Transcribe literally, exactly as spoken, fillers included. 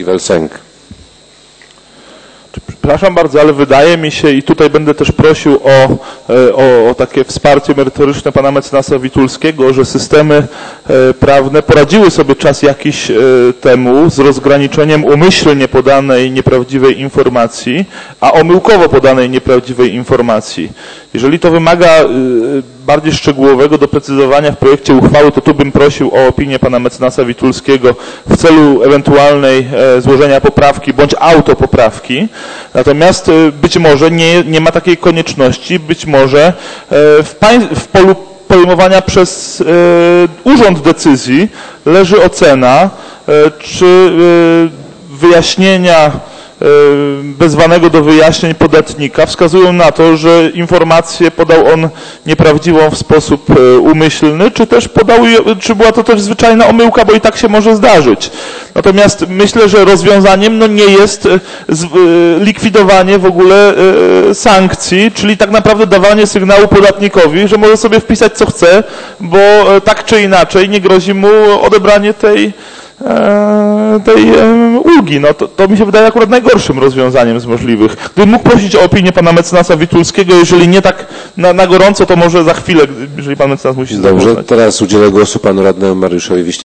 Givel Sęk. Przepraszam bardzo, ale wydaje mi się, i tutaj będę też prosił o, o, o takie wsparcie merytoryczne pana mecenasa Witulskiego, że systemy prawne poradziły sobie czas jakiś temu z rozgraniczeniem umyślnie podanej nieprawdziwej informacji, a omyłkowo podanej nieprawdziwej informacji. Jeżeli to wymaga bardziej szczegółowego doprecyzowania w projekcie uchwały, to tu bym prosił o opinię pana mecenasa Witulskiego w celu ewentualnej złożenia poprawki bądź autopoprawki. Natomiast być może nie, nie ma takiej konieczności, być może w, w polu pojmowania przez y, urząd decyzji leży ocena, y, czy y, wyjaśnienia wezwanego do wyjaśnień podatnika wskazują na to, że informację podał on nieprawdziwą w sposób umyślny, czy też podał, czy była to też zwyczajna omyłka, bo i tak się może zdarzyć. Natomiast myślę, że rozwiązaniem no, nie jest likwidowanie w ogóle sankcji, czyli tak naprawdę dawanie sygnału podatnikowi, że może sobie wpisać co chce, bo tak czy inaczej nie grozi mu odebranie tej tej ulgi. No to, to mi się wydaje akurat najgorszym rozwiązaniem z możliwych. Gdybym mógł prosić o opinię pana mecenasa Witulskiego, jeżeli nie tak na, na gorąco, to może za chwilę, jeżeli pan mecenas musi Dobrze, teraz udzielę głosu panu radnemu Mariuszowi Wiśniewskiemu.